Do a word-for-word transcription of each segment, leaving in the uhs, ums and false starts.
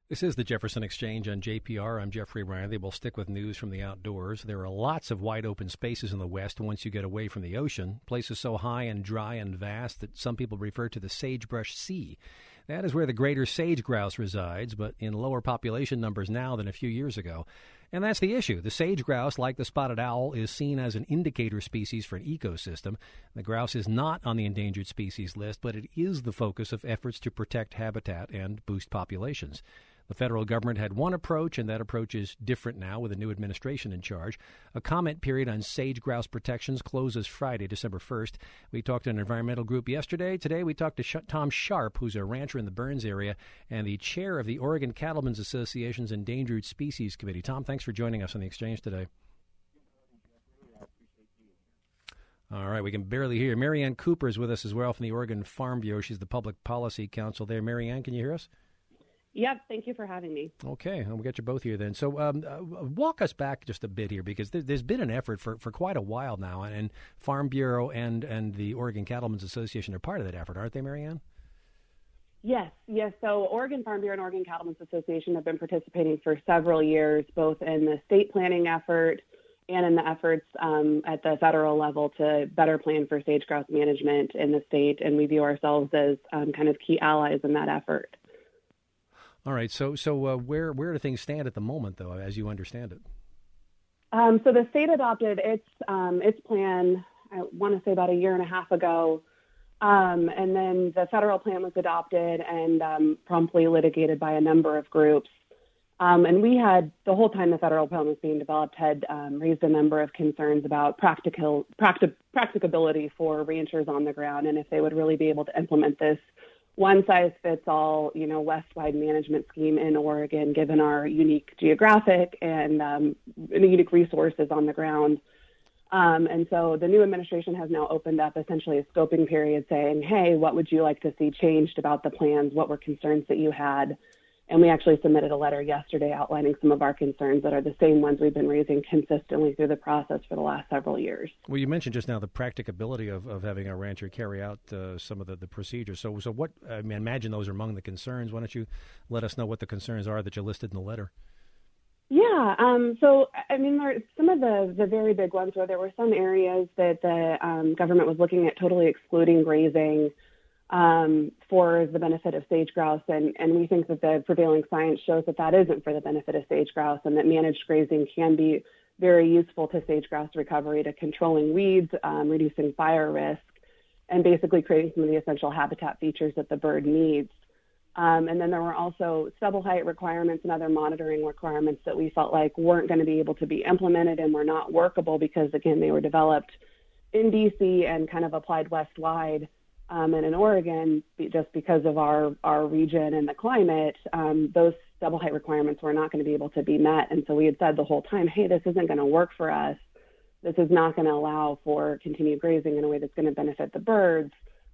This is the Jefferson Exchange on J P R. I'm Jeffrey Riley. We'll stick with news from the outdoors. There are lots of wide open spaces in the West once you get away from the ocean, places so high and dry and vast that some people refer to the sagebrush sea. That is where the greater sage grouse resides, but in lower population numbers now than a few years ago. And that's the issue. The sage grouse, like the spotted owl, is seen as an indicator species for an ecosystem. The grouse is not on the endangered species list, but it is the focus of efforts to protect habitat and boost populations. The federal government had one approach, and that approach is different now with a new administration in charge. A comment period on sage grouse protections closes Friday, December first. We talked to an environmental group yesterday. Today we talked to Sh- Tom Sharp, who's a rancher in the Burns area and the chair of the Oregon Cattlemen's Association's Endangered Species Committee. Tom, thanks for joining us on the Exchange today. All right, we can barely hear you. Marianne Cooper is with us as well from the Oregon Farm Bureau. She's the Public Policy Counsel there. Marianne, can you hear us? Yep, thank you for having me. Okay, well, we'll get you both here then. So um, uh, walk us back just a bit here, because there, there's been an effort for, for quite a while now, and, and Farm Bureau and, and the Oregon Cattlemen's Association are part of that effort, aren't they, Marianne? Yes, yes. So Oregon Farm Bureau and Oregon Cattlemen's Association have been participating for several years, both in the state planning effort and in the efforts um, at the federal level to better plan for sage grouse management in the state, and we view ourselves as um, kind of key allies in that effort. All right. So, so uh, where where do things stand at the moment, though, as you understand it? Um, so the state adopted its um, its plan, I want to say about a year and a half ago, um, and then the federal plan was adopted and um, promptly litigated by a number of groups. Um, and we had, the whole time the federal plan was being developed, had um, raised a number of concerns about practical practi- practicability for ranchers on the ground, and if they would really be able to implement this one-size-fits-all, you know, West-wide management scheme in Oregon, given our unique geographic and um, unique resources on the ground. Um, and so the new administration has now opened up essentially a scoping period saying, hey, what would you like to see changed about the plans? What were concerns that you had? And we actually submitted a letter yesterday outlining some of our concerns that are the same ones we've been raising consistently through the process for the last several years. Well, you mentioned just now the practicability of, of having a rancher carry out uh, some of the, the procedures. So, so what, I mean, imagine those are among the concerns. Why don't you let us know what the concerns are that you listed in the letter? Yeah, um, so, I mean, there, some of the, the very big ones where there were some areas that the um, government was looking at totally excluding grazing Um, for the benefit of sage grouse, and, and we think that the prevailing science shows that that isn't for the benefit of sage grouse, and that managed grazing can be very useful to sage grouse recovery, to controlling weeds, um, reducing fire risk, and basically creating some of the essential habitat features that the bird needs. Um, and then there were also stubble height requirements and other monitoring requirements that we felt like weren't going to be able to be implemented and were not workable because, again, they were developed in D C and kind of applied west-wide. Um, and in Oregon, just because of our, our region and the climate, um, those double height requirements were not going to be able to be met. And so we had said the whole time, hey, this isn't going to work for us. This is not going to allow for continued grazing in a way that's going to benefit the birds.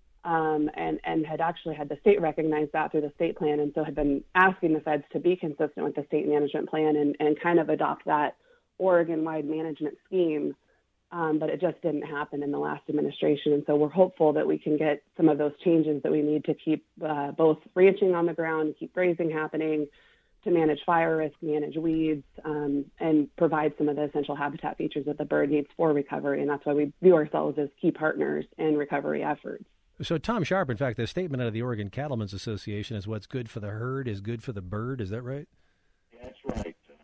Um, and, and had actually had the state recognize that through the state plan, and so had been asking the feds to be consistent with the state management plan and, and kind of adopt that Oregon-wide management scheme. Um, but it just didn't happen in the last administration. And so we're hopeful that we can get some of those changes that we need to keep uh, both ranching on the ground, keep grazing happening, to manage fire risk, manage weeds, um, and provide some of the essential habitat features that the bird needs for recovery. And that's why we view ourselves as key partners in recovery efforts. So Tom Sharp, in fact, the statement out of the Oregon Cattlemen's Association is what's good for the herd is good for the bird. Is that right? That's right. Uh,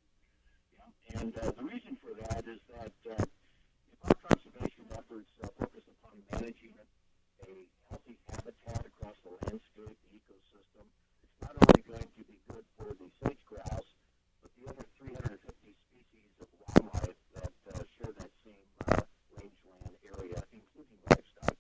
yeah. And uh, the reason for that is that uh, our conservation efforts uh, focus upon managing a healthy habitat across the landscape, the ecosystem. It's not only going to be good for the sage grouse, but the other three hundred fifty species of wildlife that uh, share that same uh, rangeland area, including livestock.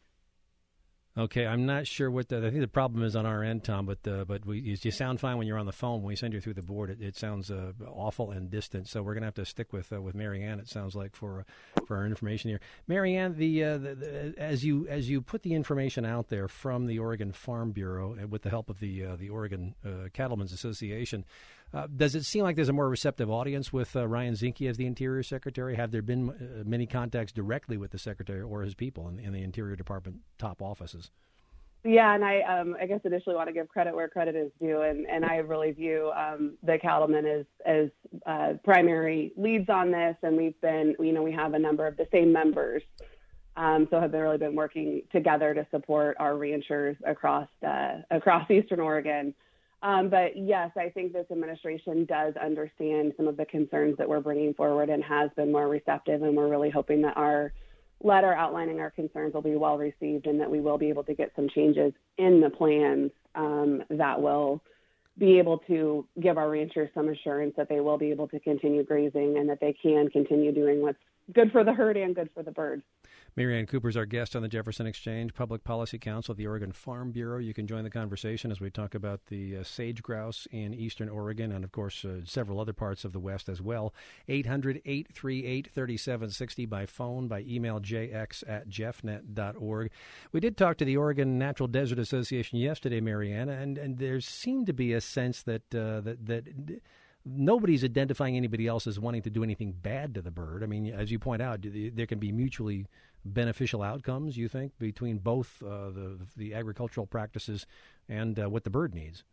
Okay, I'm not sure what the, I think the problem is on our end, Tom, but uh, but we, you, you sound fine when you're on the phone. When we send you through the board, it, it sounds uh, awful and distant. So we're going to have to stick with uh, with Marianne, it sounds like, for uh, for our information here. Marianne, the, uh, the, the as you as you put the information out there from the Oregon Farm Bureau and with the help of the uh, the Oregon uh, Cattlemen's Association, uh, does it seem like there's a more receptive audience with uh, Ryan Zinke as the Interior Secretary? Have there been uh, many contacts directly with the Secretary or his people in, in the Interior Department top offices? Yeah, and I, um, I guess initially want to give credit where credit is due, and, and I really view um, the cattlemen as as uh, primary leads on this, and we've been, you know, we have a number of the same members, um, so have been really been working together to support our ranchers across uh, across Eastern Oregon. Um, but yes, I think this administration does understand some of the concerns that we're bringing forward and has been more receptive, and we're really hoping that our letter outlining our concerns will be well received and that we will be able to get some changes in the plans um, that will be able to give our ranchers some assurance that they will be able to continue grazing and that they can continue doing what's good for the herd and good for the birds. Mary Ann Cooper is our guest on the Jefferson Exchange, Public Policy Counsel of the Oregon Farm Bureau. You can join the conversation as we talk about the uh, sage grouse in eastern Oregon and, of course, uh, several other parts of the West as well. eight hundred, eight three eight, three seven six zero by phone, by email, jx at jeffnet dot org. We did talk to the Oregon Natural Desert Association yesterday, Mary Ann, and, and there seemed to be a sense that uh, that that nobody's identifying anybody else as wanting to do anything bad to the bird. I mean, as you point out, there can be mutually beneficial outcomes, you think, between both uh, the the agricultural practices and uh, what the bird needs?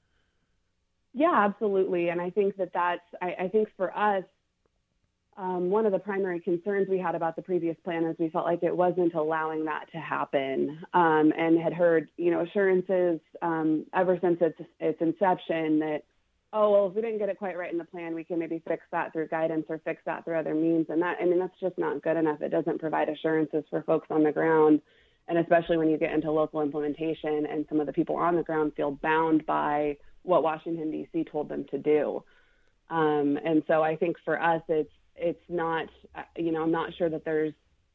Yeah, absolutely. And I think that that's, I, I think for us, um, one of the primary concerns we had about the previous plan is we felt like it wasn't allowing that to happen, um, and had heard, you know, assurances um, ever since its, its inception that, oh, well, if we didn't get it quite right in the plan, we can maybe fix that through guidance or fix that through other means. And that, I mean, that's just not good enough. It doesn't provide assurances for folks on the ground. And especially when you get into local implementation and some of the people on the ground feel bound by what Washington, D C told them to do. Um, and so I think for us, it's, it's not, you know, I'm not sure that there's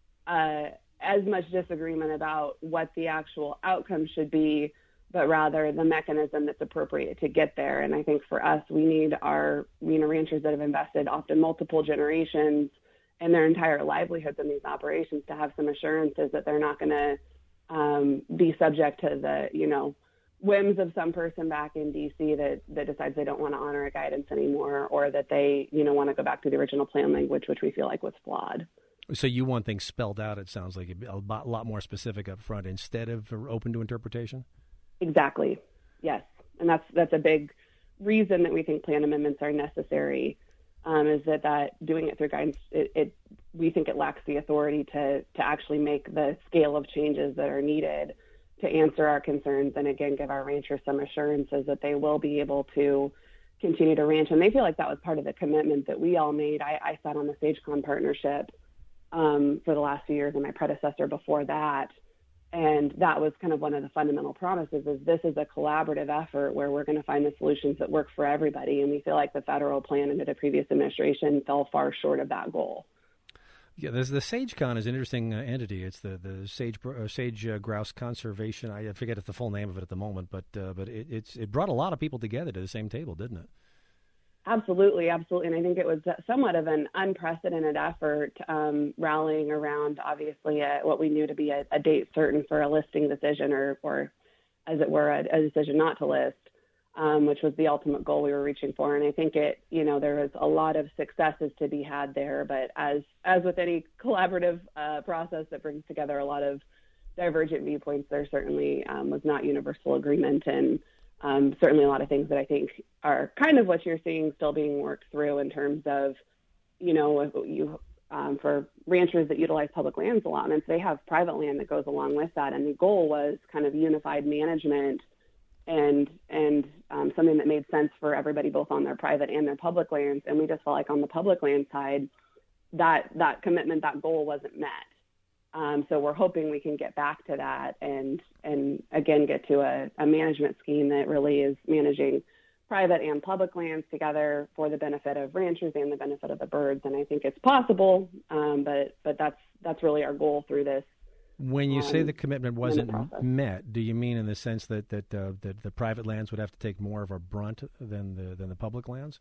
uh, as much disagreement about what the actual outcome should be, but rather the mechanism that's appropriate to get there. And I think for us, we need our, you know, ranchers that have invested often multiple generations and their entire livelihoods in these operations to have some assurances that they're not going to um, be subject to the, you know, whims of some person back in D C that, that decides they don't want to honor a guidance anymore, or that they, you know, want to go back to the original plan language, which we feel like was flawed. So you want things spelled out, it sounds like, a lot more specific up front instead of open to interpretation? Exactly. Yes. And that's that's a big reason that we think plan amendments are necessary, um, is that, that doing it through guidance, it, it we think it lacks the authority to, to actually make the scale of changes that are needed to answer our concerns and, again, give our ranchers some assurances that they will be able to continue to ranch. And they feel like that was part of the commitment that we all made. I, I sat on the SageCon partnership um, for the last few years, and my predecessor before that. And that was kind of one of the fundamental promises, is this is a collaborative effort where we're going to find the solutions that work for everybody. And we feel like the federal plan under the previous administration fell far short of that goal. Yeah, there's the SageCon is an interesting uh, entity. It's the the sage uh, sage uh, grouse conservation. I forget the full name of it at the moment, but uh, but it, it's it brought a lot of people together to the same table, didn't it? Absolutely, absolutely. And I think it was somewhat of an unprecedented effort, um, rallying around, obviously, a, what we knew to be a, a date certain for a listing decision, or, or as it were, a, a decision not to list, um, which was the ultimate goal we were reaching for. And I think it, you know, there was a lot of successes to be had there. But as as with any collaborative uh, process that brings together a lot of divergent viewpoints, there certainly um, was not universal agreement, and Um, certainly a lot of things that I think are kind of what you're seeing still being worked through in terms of, you know, you um, for ranchers that utilize public lands allotments, they have private land that goes along with that. And the goal was kind of unified management and and um, something that made sense for everybody, both on their private and their public lands. And we just felt like on the public land side, that that commitment, that goal wasn't met. Um, so we're hoping we can get back to that and, and again, get to a, a management scheme that really is managing private and public lands together for the benefit of ranchers and the benefit of the birds. And I think it's possible, um, but but that's that's really our goal through this. When you um, say the commitment wasn't met, do you mean in the sense that that, uh, that the private lands would have to take more of a brunt than the than the public lands?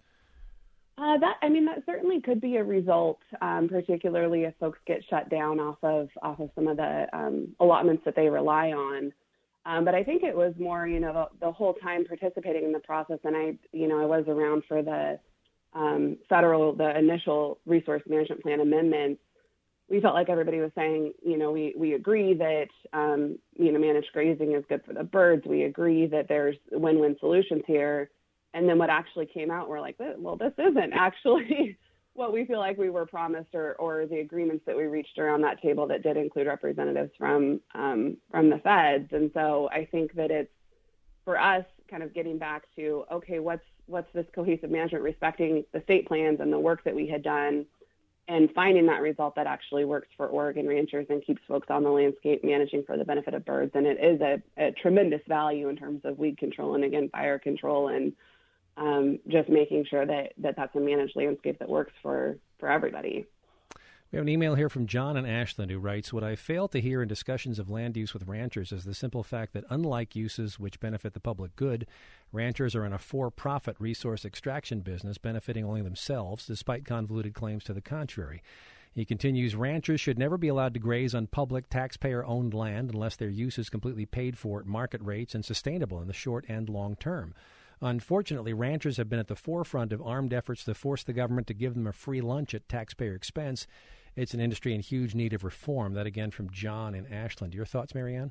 Uh, that I mean, that certainly could be a result, um, particularly if folks get shut down off of off of some of the um, allotments that they rely on. Um, but I think it was more, you know, the, the whole time participating in the process, and I, you know, I was around for the um, federal, the initial resource management plan amendments. we felt like everybody was saying, you know, we, we agree that, um, you know, managed grazing is good for the birds. We agree that there's win-win solutions here. And then what actually came out, we're like, well, this isn't actually what we feel like we were promised, or, or the agreements that we reached around that table that did include representatives from um, from the feds. And so I think that it's, for us, kind of getting back to, okay, what's what's this cohesive management, respecting the state plans and the work that we had done, and finding that result that actually works for Oregon ranchers and keeps folks on the landscape managing for the benefit of birds. And it is a, a tremendous value in terms of weed control and, again, fire control, and um, just making sure that, that that's a managed landscape that works for, for everybody. We have an email here from John in Ashland who writes, what I fail to hear in discussions of land use with ranchers is the simple fact that unlike uses which benefit the public good, ranchers are in a for-profit resource extraction business benefiting only themselves, despite convoluted claims to the contrary. He continues, ranchers should never be allowed to graze on public taxpayer-owned land unless their use is completely paid for at market rates and sustainable in the short and long term. Unfortunately, ranchers have been at the forefront of armed efforts to force the government to give them a free lunch at taxpayer expense. It's an industry in huge need of reform. That, again, from John in Ashland. Your thoughts, Marianne?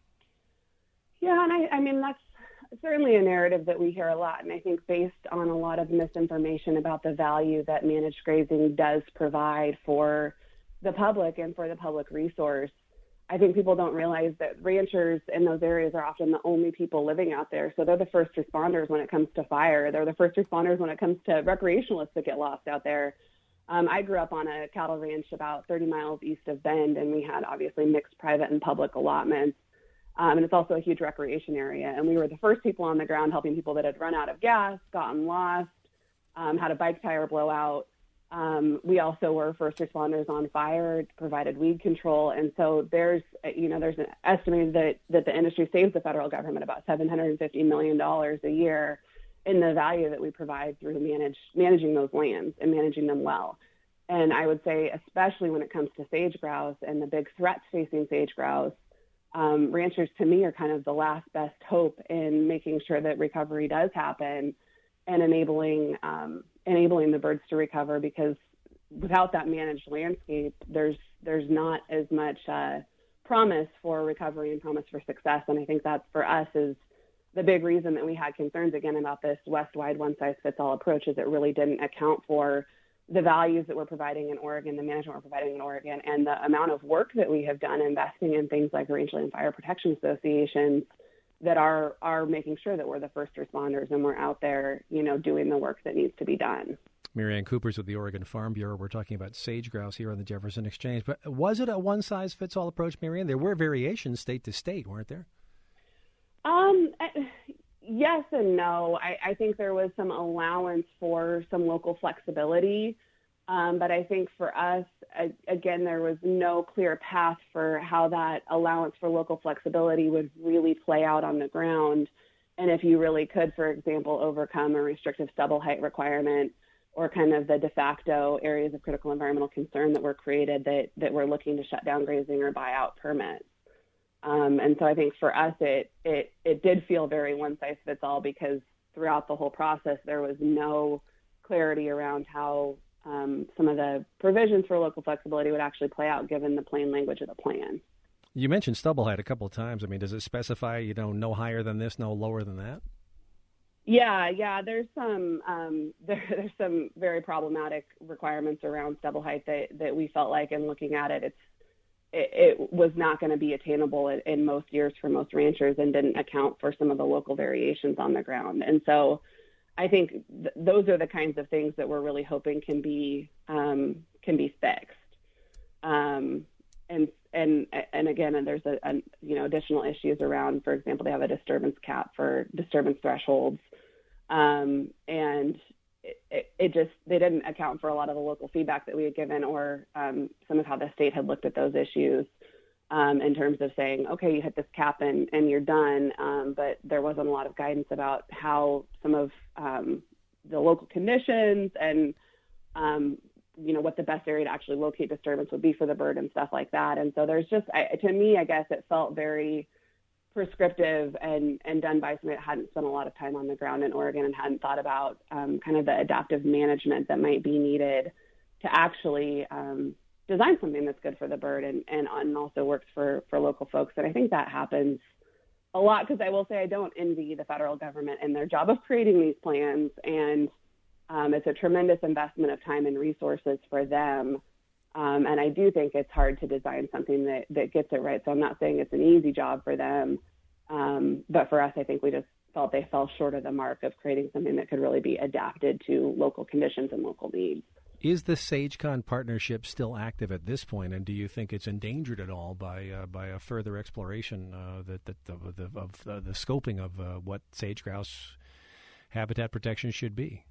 Yeah, and I, I mean, that's certainly a narrative that we hear a lot. And I think based on a lot of misinformation about the value that managed grazing does provide for the public and for the public resource, I think people don't realize that ranchers in those areas are often the only people living out there. So they're the first responders when it comes to fire. They're the first responders when it comes to recreationalists that get lost out there. Um, I grew up on a cattle ranch about thirty miles east of Bend, and we had obviously mixed private and public allotments. Um, and it's also a huge recreation area. And we were the first people on the ground helping people that had run out of gas, gotten lost, um, had a bike tire blowout. Um, we also were first responders on fire, provided weed control. And so there's, you know, there's an estimate that, that the industry saves the federal government about seven hundred fifty million dollars a year in the value that we provide through manage, managing those lands and managing them well. And I would say, especially when it comes to sage grouse and the big threats facing sage grouse, um, ranchers to me are kind of the last best hope in making sure that recovery does happen and enabling um, enabling the birds to recover, because without that managed landscape, there's there's not as much uh, promise for recovery and promise for success. And I think that's, for us, is the big reason that we had concerns again about this West-wide one-size-fits-all approach, is it really didn't account for the values that we're providing in Oregon, the management we're providing in Oregon, and the amount of work that we have done investing in things like Rangeland Fire Protection Associations that are are making sure that we're the first responders and we're out there, you know, doing the work that needs to be done. Marianne Cooper's with the Oregon Farm Bureau. We're talking about sage grouse here on the Jefferson Exchange. But was it a one-size-fits-all approach, Marianne? There were variations state to state, weren't there? Um, yes and no. I, I think there was some allowance for some local flexibility. Um, but I think for us, again, there was no clear path for how that allowance for local flexibility would really play out on the ground. And if you really could, for example, overcome a restrictive stubble height requirement, or kind of the de facto areas of critical environmental concern that were created that, that were looking to shut down grazing or buy out permits. Um, and so I think for us, it, it, it did feel very one-size-fits-all, because throughout the whole process, there was no clarity around how Um, some of the provisions for local flexibility would actually play out given the plain language of the plan. You mentioned stubble height a couple of times. I mean, does it specify, you know, no higher than this, no lower than that? Yeah, yeah. There's some um, there, there's some very problematic requirements around stubble height that, that we felt like, in looking at it, it's it, it was not going to be attainable in, in most years for most ranchers, and didn't account for some of the local variations on the ground. And so I think th- those are the kinds of things that we're really hoping can be um, can be fixed. Um, and and and again, and there's a, a you know additional issues around. For example, they have a disturbance cap for disturbance thresholds, um, and it, it, it just they didn't account for a lot of the local feedback that we had given, or um, some of how the state had looked at those issues. Um, in terms of saying, okay, you hit this cap and, and you're done, um, but there wasn't a lot of guidance about how some of um, the local conditions and, um, you know, what the best area to actually locate disturbance would be for the bird and stuff like that. And so there's just, I, to me, I guess it felt very prescriptive and, and done by somebody that hadn't spent a lot of time on the ground in Oregon and hadn't thought about um, kind of the adaptive management that might be needed to actually um, design something that's good for the bird and, and, and also works for, for local folks. And I think that happens a lot, because I will say I don't envy the federal government in their job of creating these plans. And um, it's a tremendous investment of time and resources for them. Um, and I do think it's hard to design something that, that gets it right. So I'm not saying it's an easy job for them. Um, but for us, I think we just felt they fell short of the mark of creating something that could really be adapted to local conditions and local needs. Is the SageCon partnership still active at this point, and do you think it's endangered at all by uh, by a further exploration uh, that, that of, the, of uh, the scoping of uh, what sage grouse habitat protection should be?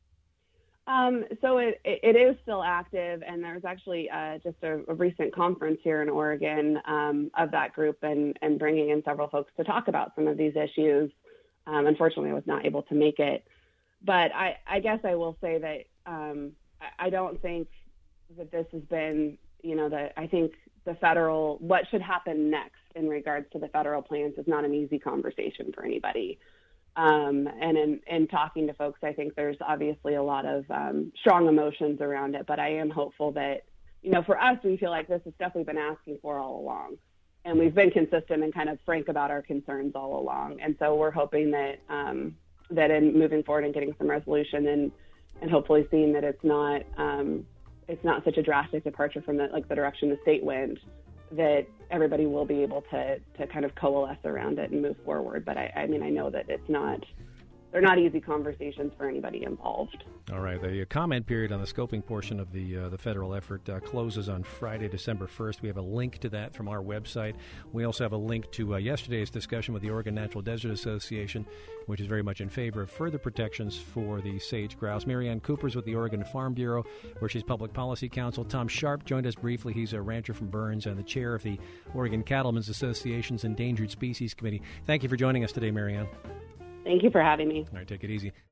Um, so it, it is still active, and there's actually uh, just a, a recent conference here in Oregon um, of that group, and, and bringing in several folks to talk about some of these issues. Um, unfortunately, I was not able to make it, but I, I guess I will say that um, I don't think that this has been, you know, that I think the federal, what should happen next in regards to the federal plans is not an easy conversation for anybody. Um, and in, in talking to folks, I think there's obviously a lot of um, strong emotions around it, but I am hopeful that, you know, for us, we feel like this is stuff we've been asking for all along. And we've been consistent and kind of frank about our concerns all along. And so we're hoping that um, that in moving forward and getting some resolution and and hopefully seeing that it's not um, it's not such a drastic departure from the, like the direction the state went, that everybody will be able to to kind of coalesce around it and move forward. But I, I mean, I know that it's not, they're not easy conversations for anybody involved. All right. The comment period on the scoping portion of the uh, the federal effort uh, closes on Friday, December first. We have a link to that from our website. We also have a link to uh, yesterday's discussion with the Oregon Natural Desert Association, which is very much in favor of further protections for the sage grouse. Marianne Cooper's with the Oregon Farm Bureau, where she's Public Policy Counsel. Tom Sharp joined us briefly. He's a rancher from Burns and the chair of the Oregon Cattlemen's Association's Endangered Species Committee. Thank you for joining us today, Marianne. Thank you for having me. All right, take it easy.